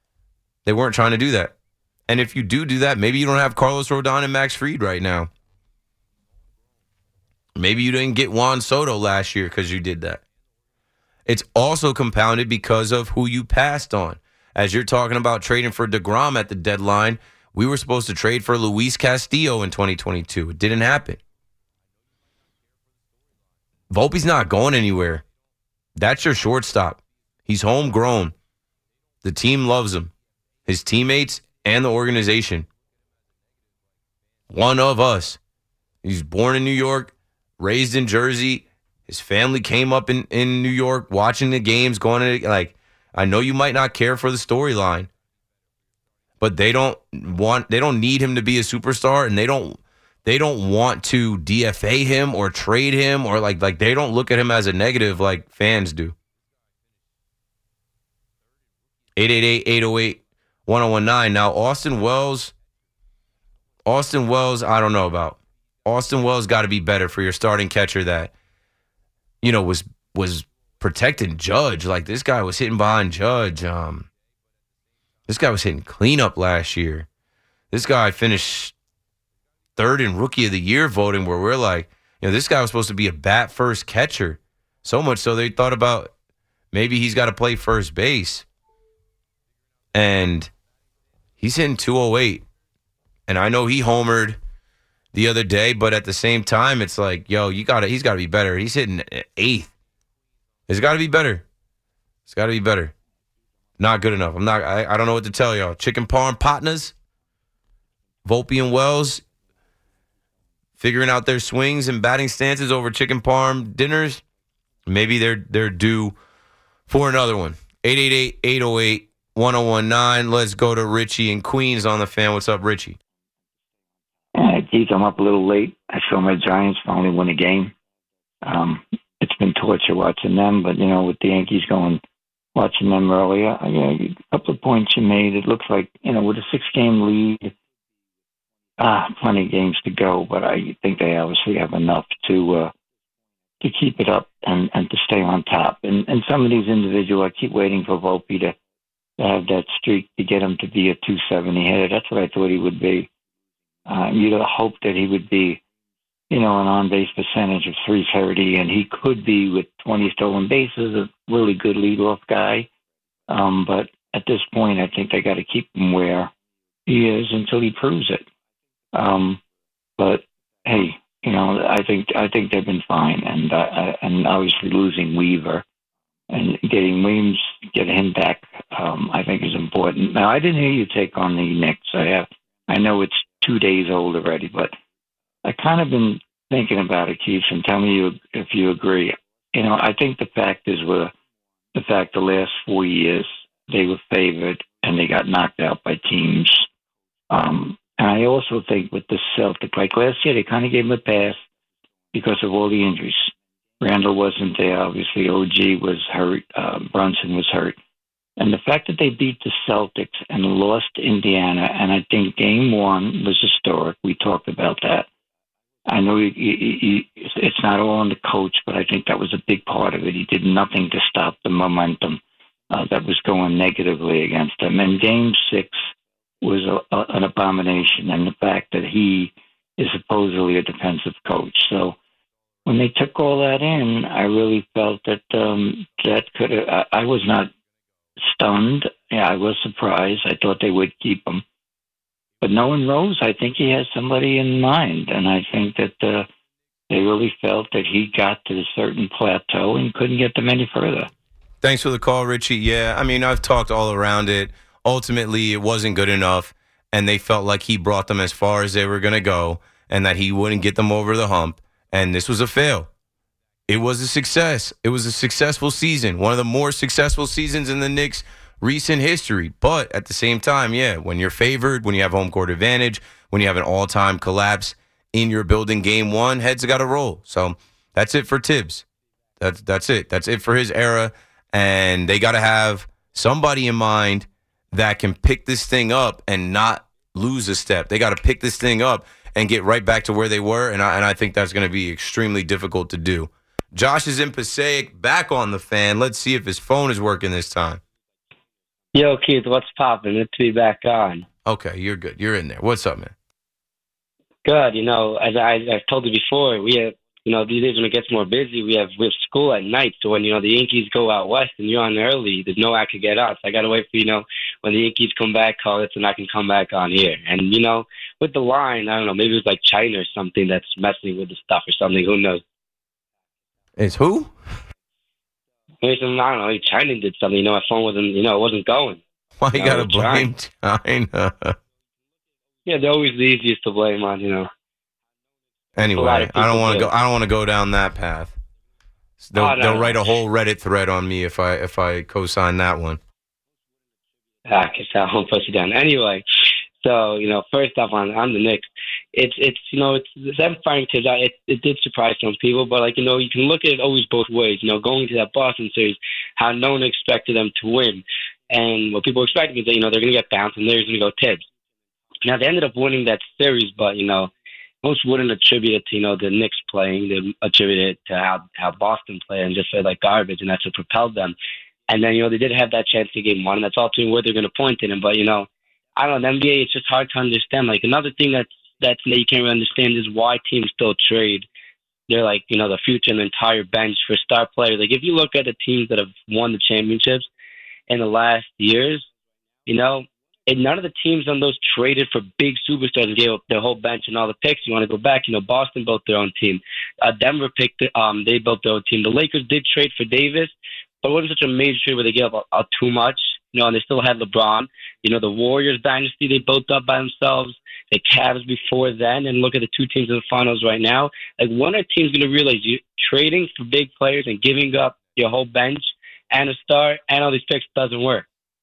And if you do that, maybe you don't have Carlos Rodon and Max Fried right now. Maybe you didn't get Juan Soto last year because you did that. It's also compounded because of who you passed on. As you're talking about trading for DeGrom at the deadline, We were supposed to trade for Luis Castillo in 2022. It didn't happen. Volpe's not going anywhere. That's your shortstop. He's homegrown. The team loves him. His teammates and the organization. One of us. He's born in New York, raised in Jersey. His family came up in New York, watching the games, going to, like, I know you might not care for the storyline, but they don't need him to be a superstar, and they don't want to DFA him or trade him, or like they don't look at him as a negative like fans do. 888-808-1019. Now, Austin Wells, I don't know about. Austin Wells got to be better for your starting catcher that, you know, was protecting Judge. Like, this guy was hitting behind Judge. This guy was hitting cleanup last year. This guy finished third in Rookie of the Year voting, where we're like, you know, this guy was supposed to be a bat first catcher. So much so they thought about maybe he's got to play first base. And he's hitting 208. And I know he homered the other day, but at the same time, it's like, yo, he's got to be better. He's hitting eighth. It's got to be better. It's got to be better. Not good enough. I don't know what to tell y'all. Chicken Parm partners, Volpe and Wells, figuring out their swings and batting stances over Chicken Parm dinners. Maybe they're due for another one. 888-808-1019. Let's go to Richie in Queens on the fan. What's up, Richie? Keith, I'm up a little late. I saw my Giants finally win a game. It's been torture watching them, but, you know, with the Yankees watching them earlier, a couple of points you made. It looks like, you know, with a 6-game lead, plenty of games to go, but I think they obviously have enough to keep it up and to stay on top. And some of these individuals, I keep waiting for Volpe to have that streak to get him to be a 270 hitter. That's what I thought he would be. You'd hope that he would be, you know, an on-base percentage of 330, and he could be, with 20 stolen bases, a really good leadoff guy. But at this point, I think they got to keep him where he is until he proves it. But hey, you know, I think they've been fine, and obviously losing Weaver and getting Williams, get him back, I think is important. Now, I didn't hear you take on the Knicks. I know it's 2 days old already, but I kind of been thinking about it, Keith, and tell me if you agree. You know, I think the fact is the last 4 years they were favored and they got knocked out by teams. And I also think with the Celtics, like last year, they kind of gave them a pass because of all the injuries. Randall wasn't there. Obviously, OG was hurt. Brunson was hurt. And the fact that they beat the Celtics and lost Indiana, and I think Game 1 was historic. We talked about that. I know it's not all on the coach, but I think that was a big part of it. He did nothing to stop the momentum that was going negatively against them. And Game 6 was an abomination, and the fact that he is supposedly a defensive coach. So when they took all that in, I really felt that that could have. I was not stunned. Yeah, I was surprised. I thought they would keep him. But knowing Rose, I think he has somebody in mind, and I think that they really felt that he got to a certain plateau and couldn't get them any further. Thanks for the call, Richie. Yeah, I mean, I've talked all around it. Ultimately, it wasn't good enough, and they felt like he brought them as far as they were going to go and that he wouldn't get them over the hump, and this was a fail. It was a success. It was a successful season, one of the more successful seasons in the Knicks' recent history. But at the same time, yeah, when you're favored, when you have home court advantage, when you have an all-time collapse in your building Game 1, heads got to roll. So that's it for Tibbs. That's it. That's it for his era, and they got to have somebody in mind that can pick this thing up and not lose a step. They got to pick this thing up and get right back to where they were, and I think that's going to be extremely difficult to do. Josh is in Passaic, back on the fan. Let's see if his phone is working this time. Yo, Keith, what's poppin'? Good to be back on. Okay, you're good. You're in there. What's up, man? Good. You know, as I've told you before, we have, you know, these days when it gets more busy, we have school at night. So when, you know, the Yankees go out west and you're on early, there's no way I could get out. So I got to wait for, you know, when the Yankees come back, call it, and I can come back on here. And, you know, with the line, I don't know, maybe it was like China or something that's messing with the stuff or something. Who knows? It's who? Maybe some, I don't know, China did something. You know, my phone wasn't, you know, it wasn't going. Why you got to blame China? Yeah, they're always the easiest to blame on, you know. Anyway, I don't want to go. I don't want to go down that path. They'll write a whole Reddit thread on me if I co-sign that one. I guess I won't push you down. Anyway, so you know, first off on the Knicks, it's you know it's them firing Tibbs. It did surprise some people, but like you know you can look at it always both ways. You know, going to that Boston series, how no one expected them to win, and what people expected is that you know they're going to get bounced and they're going to go Tibbs. Now they ended up winning that series, but you know. Most wouldn't attribute it to, you know, the Knicks playing. They attribute it to how Boston played and just say like garbage, and that's what propelled them. And then, you know, they did have that chance to game one, and that's ultimately where they're going to point at him. But, you know, I don't know, the NBA, it's just hard to understand. Like, another thing that you can't really understand is why teams still trade. They're like, you know, the future and the entire bench for star players. Like, if you look at the teams that have won the championships in the last years, you know, and none of the teams on those traded for big superstars and gave up their whole bench and all the picks. You want to go back, you know, Boston built their own team. Denver picked they built their own team. The Lakers did trade for Davis, but it wasn't such a major trade where they gave up too much. You know, and they still had LeBron. You know, the Warriors dynasty, they built up by themselves. The Cavs before then, and look at the two teams in the finals right now. Like, when are teams going to realize you trading for big players and giving up your whole bench and a star and all these picks doesn't work?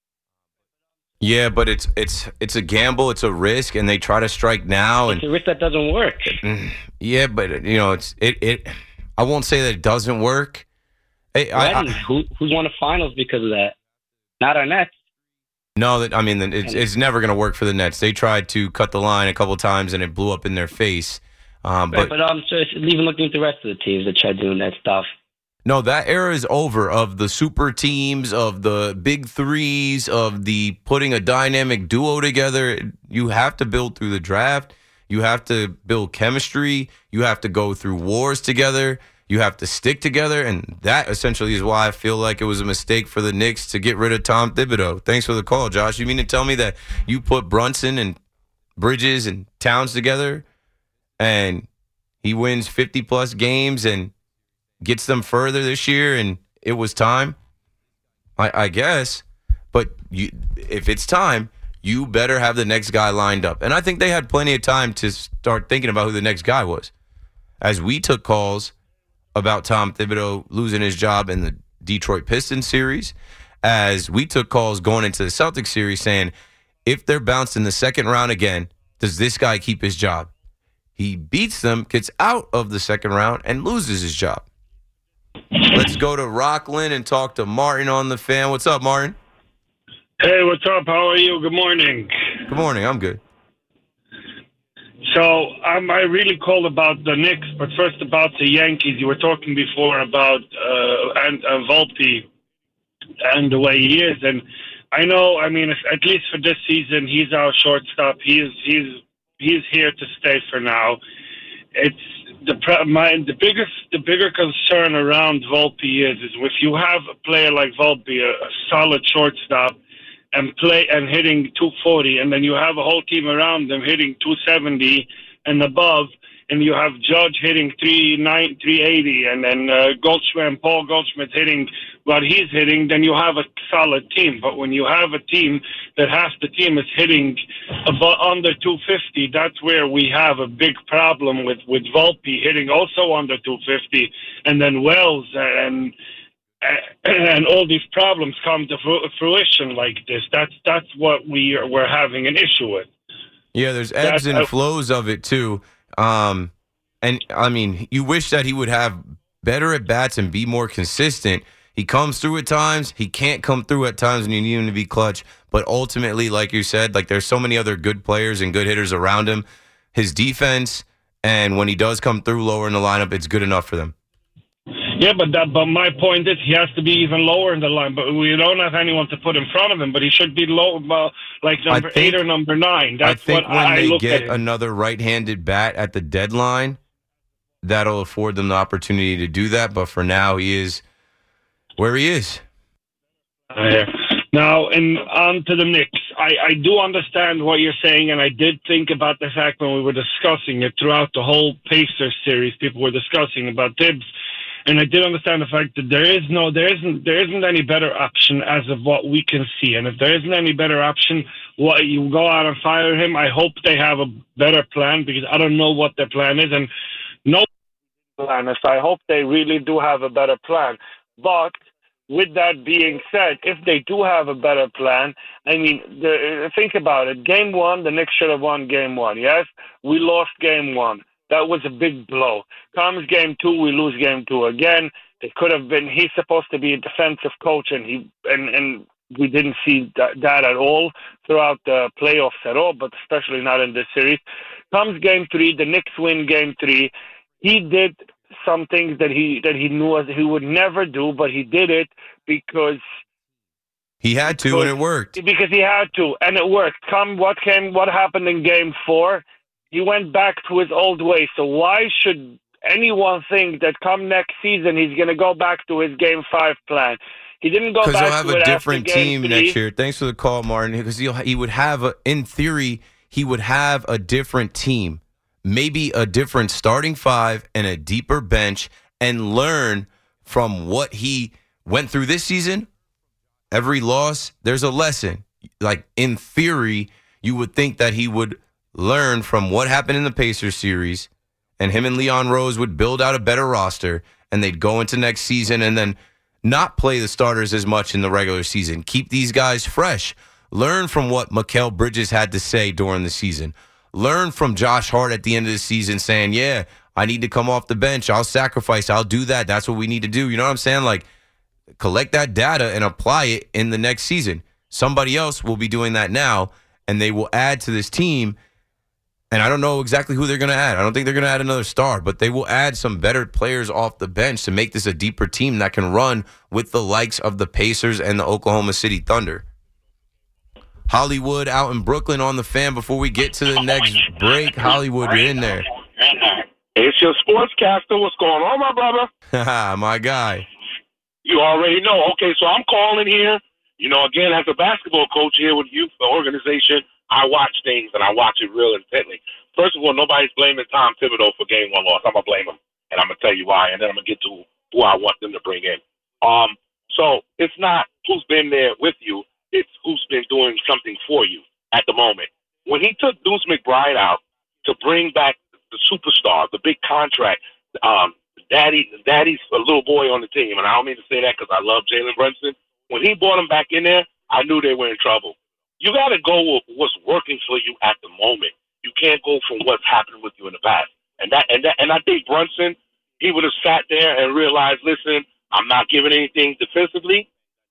Yeah, but it's a gamble, it's a risk, and they try to strike now. It's a risk that doesn't work. Yeah, but you know, it. I won't say that it doesn't work. Who's won the finals because of that? Not our Nets. No, it's never going to work for the Nets. They tried to cut the line a couple times, and it blew up in their face. But so it's even looking at the rest of the teams that tried doing that stuff. No, that era is over, of the super teams, of the big threes, of the putting a dynamic duo together. You have to build through the draft. You have to build chemistry. You have to go through wars together. You have to stick together. And that essentially is why I feel like it was a mistake for the Knicks to get rid of Tom Thibodeau. Thanks for the call, Josh. You mean to tell me that you put Brunson and Bridges and Towns together and he wins 50-plus games and gets them further this year, and it was time? I guess. But if it's time, you better have the next guy lined up. And I think they had plenty of time to start thinking about who the next guy was. As we took calls about Tom Thibodeau losing his job in the Detroit Pistons series, as we took calls going into the Celtics series saying, if they're bounced in the second round again, does this guy keep his job? He beats them, gets out of the second round, and loses his job. Let's go to Rockland and talk to Martin on the Fan. What's up, Martin? Hey, what's up? How are you? Good morning. Good morning. I'm good. So I really called about the Knicks, but first about the Yankees. You were talking before about Volpe and the way he is, and I know. I mean, at least for this season, he's our shortstop. He's here to stay for now. It's the bigger concern around Volpe is if you have a player like Volpe, a solid shortstop, and hitting 240, and then you have a whole team around them hitting 270 and above, and you have Judge hitting 380, and then Paul Goldschmidt hitting what he's hitting, then you have a solid team. But when you have a team that half the team is hitting under 250, that's where we have a big problem with Volpe hitting also under 250, and then Wells and all these problems come to fruition like this. That's what we're having an issue with. Yeah, there's ebbs and flows of it too. And I mean, you wish that he would have better at bats and be more consistent. He comes through at times. He can't come through at times when you need him to be clutch. But ultimately, like you said, like there's so many other good players and good hitters around him. His defense, and when he does come through lower in the lineup, it's good enough for them. Yeah, but my point is he has to be even lower in the line. But we don't have anyone to put in front of him. But he should be low, like number 8 or number 9. That's I think what when I they look get at. Another right-handed bat at the deadline, that'll afford them the opportunity to do that. But for now, he is where he is. Now, and on to the Knicks. I do understand what you're saying, and I did think about the fact when we were discussing it throughout the whole Pacers series, people were discussing about Tibbs, and I did understand the fact that there isn't any better option as of what we can see. And if there isn't any better option, what you go out and fire him. I hope they have a better plan, because I don't know what their plan is, and no plan. So I hope they really do have a better plan. But with that being said, if they do have a better plan, I mean, think about it. Game 1, the Knicks should have won Game 1. Yes, we lost Game 1. That was a big blow. Comes Game 2, we lose Game 2 again. It could have been. He's supposed to be a defensive coach, and we didn't see that at all throughout the playoffs at all, but especially not in this series. Comes Game 3, the Knicks win Game 3. He did some things that he knew he would never do, but he did it because he had to, and it worked. Because he had to, and it worked. What happened in Game 4? He went back to his old way. So why should anyone think that come next season he's going to go back to his Game 5 plan? He didn't go back to it. Because he'll have a different team next year. Thanks for the call, Martin. Because he would have, in theory, he would have a different team. Maybe a different starting 5 and a deeper bench, and learn from what he went through this season. Every loss, there's a lesson. Like, in theory, you would think that he would learn from what happened in the Pacers series, and him and Leon Rose would build out a better roster, and they'd go into next season and then not play the starters as much in the regular season. Keep these guys fresh. Learn from what Mikal Bridges had to say during the season. Learn from Josh Hart at the end of the season saying, yeah, I need to come off the bench. I'll sacrifice. I'll do that. That's what we need to do. You know what I'm saying? Like, collect that data and apply it in the next season. Somebody else will be doing that now, and they will add to this team. And I don't know exactly who they're going to add. I don't think they're going to add another star, but they will add some better players off the bench to make this a deeper team that can run with the likes of the Pacers and the Oklahoma City Thunder. Hollywood out in Brooklyn on the Fan before we get to the next break. Hollywood, you're in there. It's your sportscaster. What's going on, my brother? My guy. You already know. Okay, so I'm calling here. You know, again, as a basketball coach here with youth organization, I watch things, and I watch it real intently. First of all, nobody's blaming Tom Thibodeau for Game 1 loss. I'm going to blame him, and I'm going to tell you why, and then I'm going to get to who I want them to bring in. So it's not who's been there with you. It's who's been doing something for you at the moment. When he took Deuce McBride out to bring back the superstar, the big contract, Daddy's a little boy on the team, and I don't mean to say that because I love Jalen Brunson. When he brought him back in there, I knew they were in trouble. You got to go with what's working for you at the moment. You can't go from what's happened with you in the past. And I think Brunson, he would have sat there and realized, listen, I'm not giving anything defensively.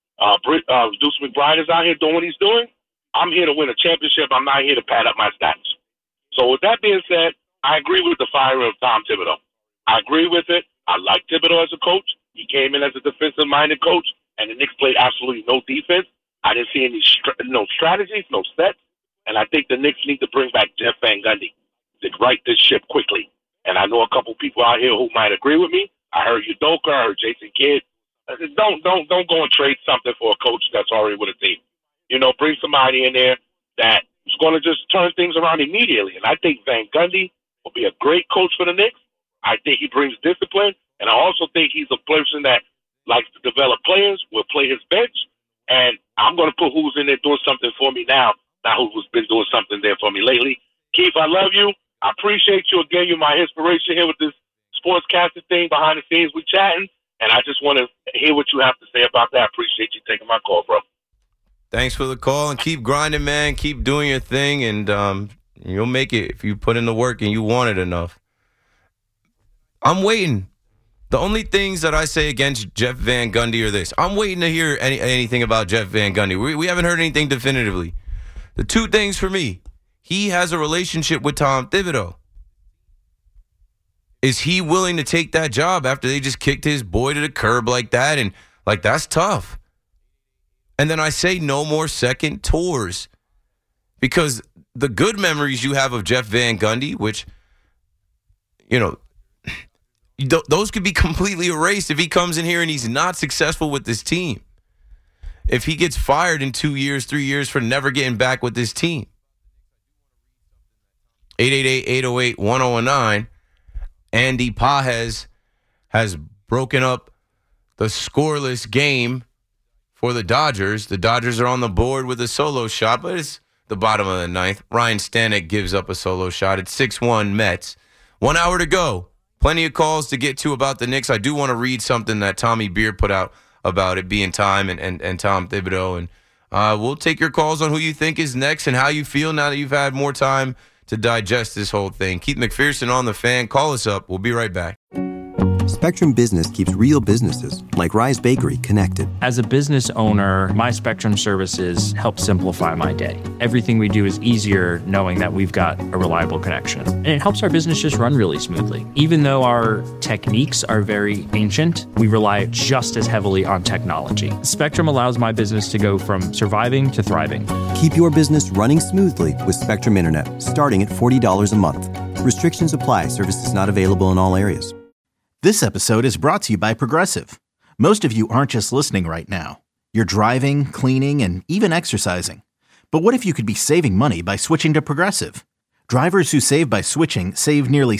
Deuce McBride is out here doing what he's doing. I'm here to win a championship. I'm not here to pad up my stats. So with that being said, I agree with the firing of Tom Thibodeau. I agree with it. I like Thibodeau as a coach. He came in as a defensive-minded coach, and the Knicks played absolutely no defense. I didn't see any no strategies, no sets, and I think the Knicks need to bring back Jeff Van Gundy to right this ship quickly. And I know a couple people out here who might agree with me. I heard Udoka, I heard Jason Kidd. I said, don't go and trade something for a coach that's already with a team. You know, bring somebody in there that is going to just turn things around immediately. And I think Van Gundy will be a great coach for the Knicks. I think he brings discipline, and I also think he's a person that likes to develop players, will play his bench, and I'm going to put who's in there doing something for me now, not who's been doing something there for me lately. Keith, I love you. I appreciate you. Again, you're my inspiration here with this sportscasting thing behind the scenes. We chatting, and I just want to hear what you have to say about that. I appreciate you taking my call, bro. Thanks for the call, and keep grinding, man. Keep doing your thing, and you'll make it if you put in the work and you want it enough. I'm waiting. The only things that I say against Jeff Van Gundy are this. I'm waiting to hear anything about Jeff Van Gundy. We haven't heard anything definitively. The two things for me, he has a relationship with Tom Thibodeau. Is he willing to take that job after they just kicked his boy to the curb like that? And, like, that's tough. And then I say no more second tours. Because the good memories you have of Jeff Van Gundy, which, you know, those could be completely erased if he comes in here and he's not successful with this team. if he gets fired in 2 years, 3 years for never getting back with this team. 888-808-1019. Andy Pages has broken up the scoreless game for the Dodgers. The Dodgers are on the board with a solo shot, but it's the bottom of the ninth. Ryan Stanek gives up a solo shot. It's 6-1 Mets. 1 hour to go. Plenty of calls to get to about the Knicks. I do want to read something that Tommy Beard put out about it being time and Tom Thibodeau. And we'll take your calls on who you think is next and how you feel now that you've had more time to digest this whole thing. Keith McPherson on the Fan. Call us up. We'll be right back. Spectrum Business keeps real businesses like Rise Bakery connected. As a business owner, my Spectrum services help simplify my day. Everything we do is easier knowing that we've got a reliable connection. And it helps our business just run really smoothly. Even though our techniques are very ancient, we rely just as heavily on technology. Spectrum allows my business to go from surviving to thriving. Keep your business running smoothly with Spectrum Internet, starting at $40 a month. Restrictions apply. Services not available in all areas. This episode is brought to you by Progressive. Most of you aren't just listening right now. You're driving, cleaning, and even exercising. But what if you could be saving money by switching to Progressive? Drivers who save by switching save nearly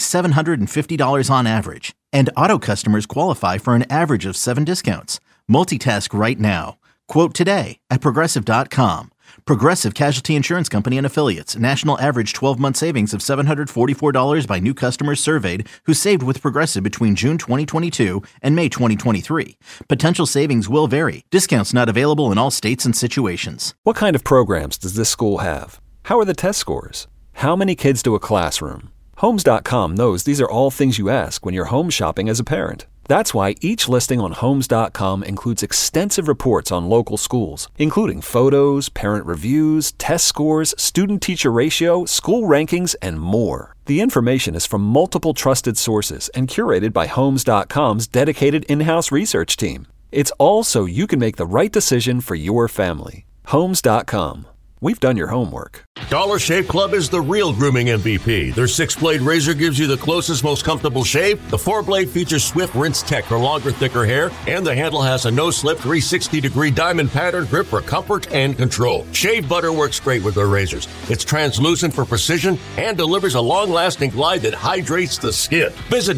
$750 on average. And auto customers qualify for an average of 7 discounts. Multitask right now. Quote today at Progressive.com. Progressive Casualty Insurance Company and Affiliates. National average 12-month savings of $744 by new customers surveyed who saved with Progressive between June 2022 and May 2023. Potential savings will vary. Discounts not available in all states and situations. What kind of programs does this school have? How are the test scores? How many kids do a classroom? Homes.com knows these are all things you ask when you're home shopping as a parent. That's why each listing on Homes.com includes extensive reports on local schools, including photos, parent reviews, test scores, student-teacher ratio, school rankings, and more. The information is from multiple trusted sources and curated by Homes.com's dedicated in-house research team. It's all so you can make the right decision for your family. Homes.com. We've done your homework. Dollar Shave Club is the real grooming MVP. Their 6-blade razor gives you the closest, most comfortable shave. The 4-blade features Swift Rinse Tech for longer, thicker hair. And the handle has a no-slip 360-degree diamond pattern grip for comfort and control. Shave butter works great with their razors. It's translucent for precision and delivers a long-lasting glide that hydrates the skin. Visit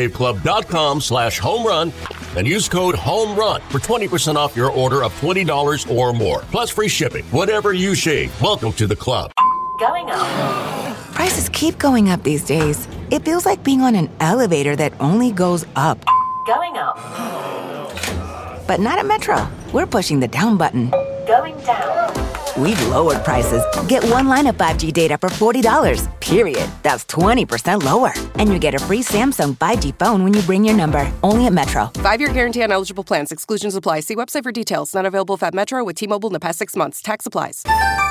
DollarShaveClub.com/homerun and use code HOMERUN for 20% off your order of $20 or more. Plus free shipping. Whatever you shave. Welcome to the club. Going up. Prices keep going up these days. It feels like being on an elevator that only goes up. Going up. But not at Metro. We're pushing the down button. Going down. We've lowered prices. Get one line of 5G data for $40, period. That's 20% lower. And you get a free Samsung 5G phone when you bring your number. Only at Metro. 5-year guarantee on eligible plans. Exclusions apply. See website for details. Not available if at Metro with T-Mobile in the past 6 months. Tax applies.